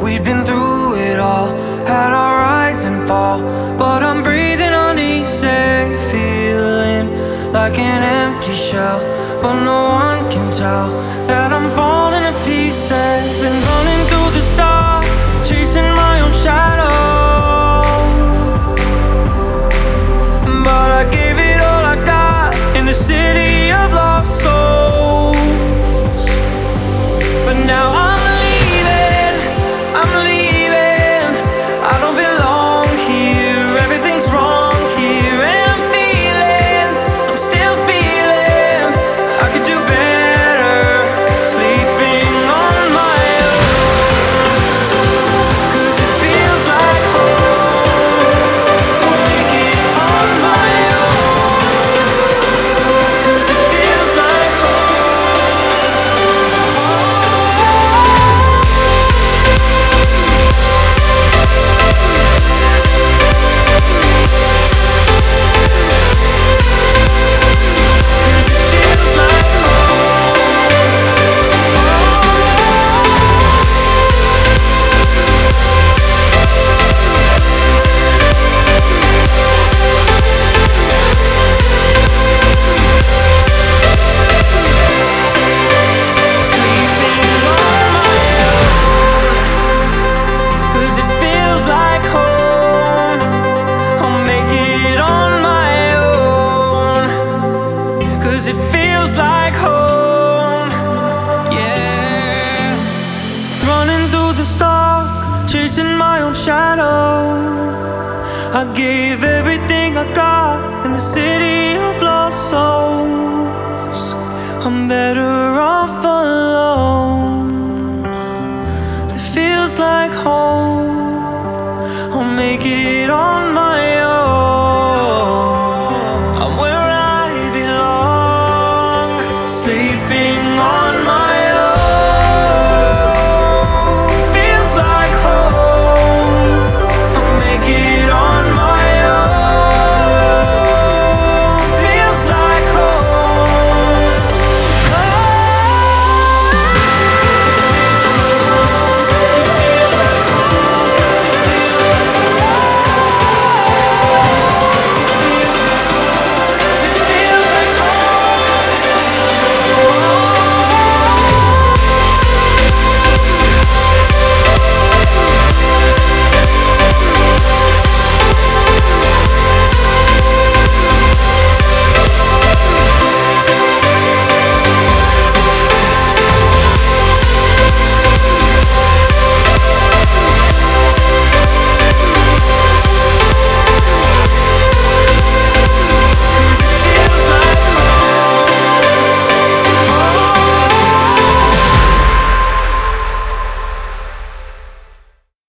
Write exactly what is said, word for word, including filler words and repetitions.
We've been through it all, had our rise and fall, but I'm breathing uneasy, feeling like an empty shell. But no one can tell that I'm falling to pieces. Been running through the dark, chasing my own shadow, but I gave it all I got in the city of lost souls. But now I'm leaving, I'm leaving. I don't belong here, everything's wrong here. And I'm feeling, I'm still feeling I could do better, sleeping on my own. Cause it feels like home, I'll make it on my own. Cause it feels like it feels like home, yeah. Running through the dark, chasing my own shadow. I gave everything I got in the city of lost souls. I'm better